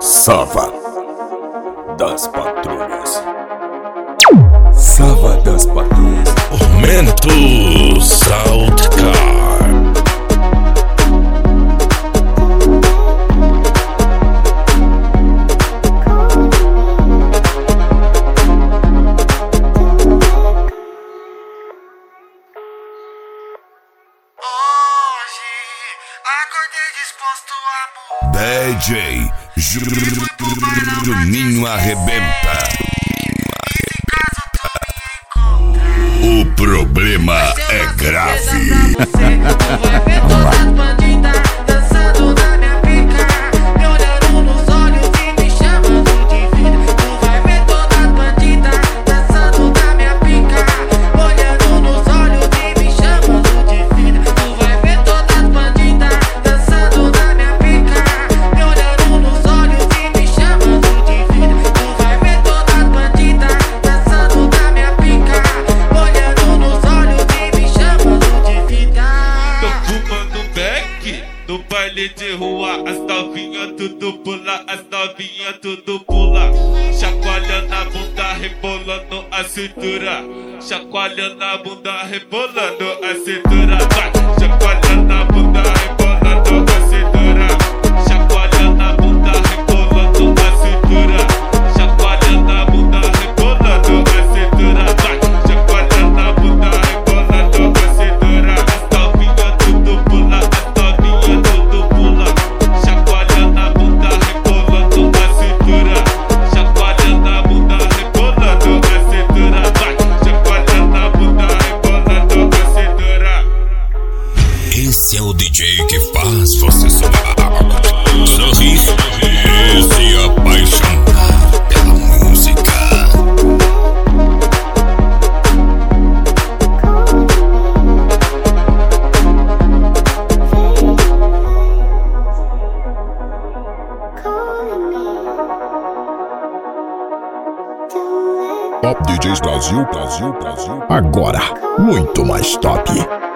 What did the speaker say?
Sava das Patrulhas. Sava das Patrulhas. Momento Southcar. Acordei disposto a DJ Juninho Arrebenta. O problema é grave. Vamos lá. Dançando na minha pica, me olhando nos olhos e me chamando de vida. Tu vai ver todas as bandidas dançando na minha pica, olhando nos olhos e me chamando de vida. Tu vai ver todas as bandidas dançando na minha pica, me olhando nos olhos e me chamando de vida. Tu vai ver todas as bandidas dançando na minha pica, olhando nos olhos e me chamando de vida. Tô fumando beck no baile de rua, as novinhas tudo pula, as novinhas tudo pula. Chacoalhando a bunda, rebolando a cintura. Chacoalhando a bunda, rebolando a cintura. Vai, chacoalhando a bunda, rebolando a cintura. Chacoalhando a bunda, rebolando a cintura. Chacoalhando a bunda, rebolando a cintura. Vai, chacoalhando a bunda, rebolando a cintura. As novinhas tudo pula, as novinhas tudo pula. Chacoalhando a bunda, rebolando a cintura. Chacoalhando a bunda, rebolando a cintura. Vai, chacoalhando a bunda, rebolando a cintura. Esse é o DJ que faz você soar, sorrir e se apaixonar pela música. Top DJs Brasil. Agora, muito mais top.